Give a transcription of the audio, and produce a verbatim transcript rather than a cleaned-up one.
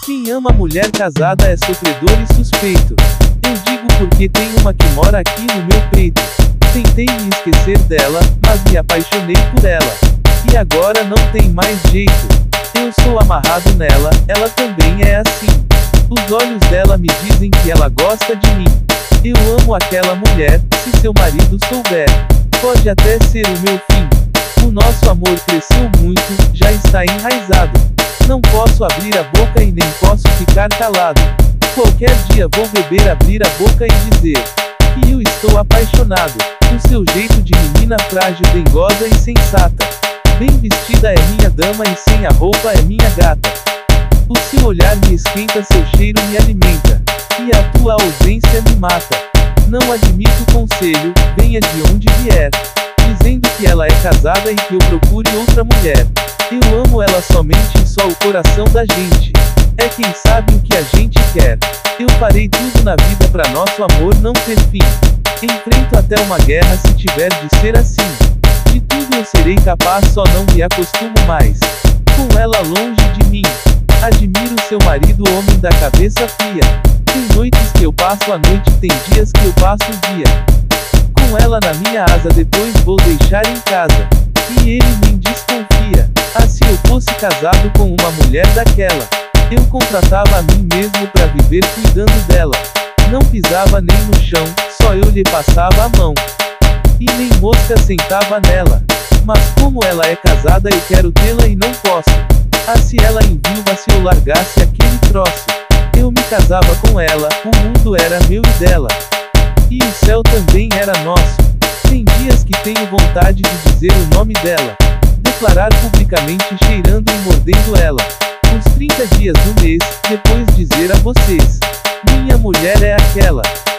Quem ama mulher casada é sofredor e suspeito. Eu digo porque tem uma que mora aqui no meu peito. Tentei me esquecer dela, mas me apaixonei por ela. E agora não tem mais jeito. Eu sou amarrado nela, ela também é assim. Os olhos dela me dizem que ela gosta de mim. Eu amo aquela mulher, se seu marido souber, pode até ser o meu fim. O nosso amor cresceu muito, já está enraizado. Não posso abrir a boca e nem posso ficar calado. Qualquer dia vou beber, abrir a boca e dizer que eu estou apaixonado. O seu jeito de menina frágil, dengosa e sensata. Bem vestida é minha dama e sem a roupa é minha gata. O seu olhar me esquenta, seu cheiro me alimenta. E a tua ausência me mata. Não admito conselho, venha de onde vier, dizendo que ela é casada e que eu procure outra mulher. Eu amo ela somente e só o coração da gente é quem sabe o que a gente quer. Eu farei tudo na vida pra nosso amor não ter fim. Enfrento até uma guerra se tiver de ser assim. De tudo eu serei capaz, só não me acostumo mais com ela longe de mim. Admiro seu marido, homem da cabeça fria. Tem noites que eu passo a noite, tem dias que eu passo o dia com ela na minha asa, depois vou deixar em casa. E ele nem desconfia. Ah, se eu fosse casado com uma mulher daquela, eu contratava a mim mesmo pra viver cuidando dela. Não pisava nem no chão, só eu lhe passava a mão. E nem mosca sentava nela. Mas como ela é casada eu quero tê-la e não posso. Ah, se ela enviúva, se eu largasse aquele troço, eu me casava com ela, o mundo era meu e dela. E o céu também era nosso. Tem dias que tenho vontade de dizer o nome dela, declarar publicamente cheirando e mordendo ela. Os trinta dias do mês, depois dizer a vocês: minha mulher é aquela.